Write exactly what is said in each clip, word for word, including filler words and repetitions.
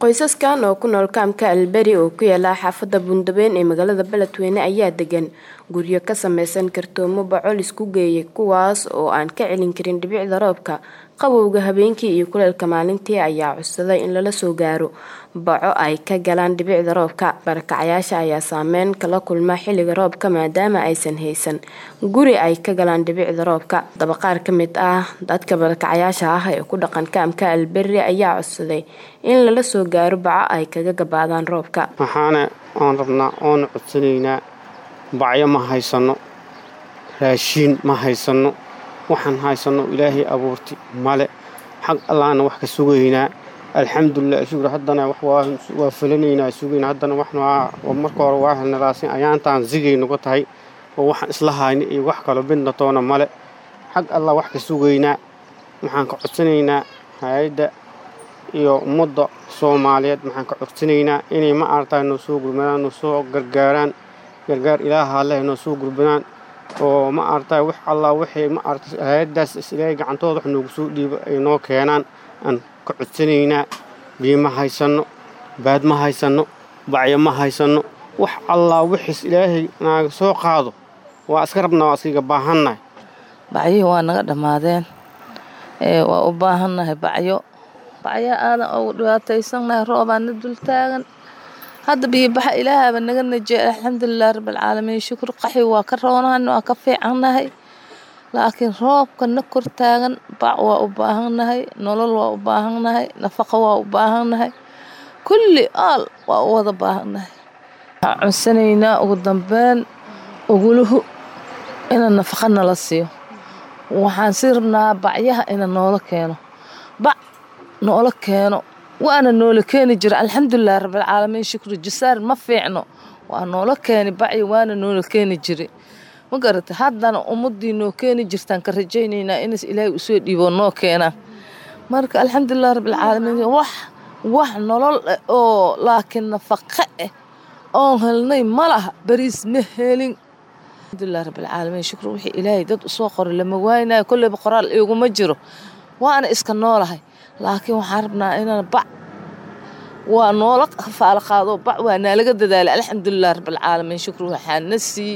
Qoysaskan oo ku nool kaamka Alberi oo ku yaala xaafadda Bundabeyn ee magaalada Beledweyne ayaa degan guryo ka samaysan kartoomo bacol isku geeyay kuwaas oo aan ka celin karin dhibicda roobka. Qabowga habeenkii iyo kuleylka maalintii ayaa codsaday in lala soo gaaro baco ay ka galaan dhibicda roobka. Barakacayaasha ayaa saameyn kala kulma xilliga roobka maadaama aysan haysan guri ay ka galaan dhibicda roobka. Daba qaar ka mid ah dadka barakacayaasha ah ee ku dhaqan kaamka Alberi ayaa codsaday in lala soo gaaro baco ay kaga gabaadaan roobka. Waxaana aan rabnaa oon codsanaynaa bacyo ma haysano, raashin ma haysano, waxaan haysano ilaahay abuurti male xaq allaana wax ka sugaynaa. alxamdulillah shukr haddana wax waa falanaynaa sugaynaa haddana waxna waa marka hore waa helnaasin ayaantaan zigay nagu tahay oo waxaan isla haynay iyo wax kale bidna toona male xaq allah wax ka sugaynaa. waxaan ka codsanaynaa hay'adda iyo ummadda Soomaaliyeed waxaan ka codsanaynaa inay ma aragtay noo soo gurmadaan noo soo gargaaraan gargaar ilaaha leh noo soo gurmadaan oo ma aragtay wax allah wixii ma aragtay hay'addaas ilaahay gacantooda wax noogu soo dhiibo ay noo keenaan aan ka codsanaynaa. biyo ma haysano, baad ma haysano, bacyo ma haysano, wax allah wixii ilaahay naaga soo qaado waa iska rabnaa waa iska baahannahay. bacyo waa naga dhamaadeen ee waa u baahannahay bacyo bacyo aan oo dhibaataysannahay roobana dul taagan hadda biyo baxa ilaahaba naga najay alxamdulillah rabbil caalamiin shukr qaxi waa ka roonaan waa ka fiicannahay laakiin roobka na kor taagan bac waa u baahannahay nolol waa u baahannahay nafaqo waa u baahannahay kulli aal waa u wada baahannahay. cunsanayna ugu dambeyn uguluhu ina nafaqo nala siiyo waxaan si rabnaa bacyaha ina noola keeno bac noola keeno waana noola keeni jira alxamdulillah rabbil caalamiin shukr jasaar ma fiicno waa noola keeni bacyo waana noola keeni jira ma garatay haddana ummadii noo keeni jirtaan ka rajaynaynaa in ilaahay u soo dhiibo noo keena marka alxamdulillah rabbil caalamiin wax wax nolol oo laakiin nafaqo ah oo helnay malaha bariis ma helin alxamdulillah rabbil caalamiin shukr wixii ilaahay dad u soo qoray lama waaynaay kulli qoraal iguma jiro waana iska noolahay laakiin waxaan rabnaa inaan bac waa noola faal qaado bac waa naalaga dadaal alxamdulillah rabbil caalamiin shukr waxaan nasi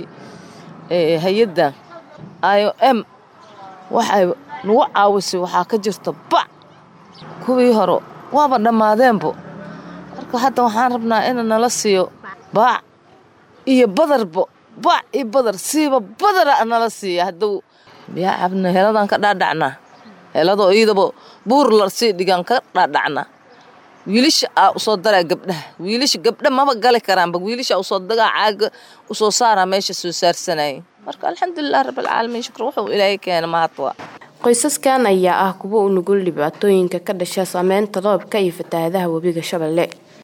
ee hay'adda I O M waxay nagu caawisay waxa ka jirta bac kuwii hore waaba dhamaadeenbo marka hadda waxaan rabnaa in nala siiyo bac iyo badarbo bac iyo badar siiba badar nala siiyo hadda biya cabna heladan ka dhaadhacnaa helado iyadaba buur la sii dhigan ka dhaadhacna wiilasha aa u soo daray gabdhaha wiilasha gabdha maba gali karaan ba wiilasha u soo dagaa caaga u soo saara meesha soo saarsanay marka alxamdulillah rabbil caalamiin shukr wuxuu ilaahay keenay maatwa. Qoysaskan ayaa ah kuwa u nugul dhibaatooyinka ka dhasha saameynta roobka iyo fatahaadaha webiga Shabeelle.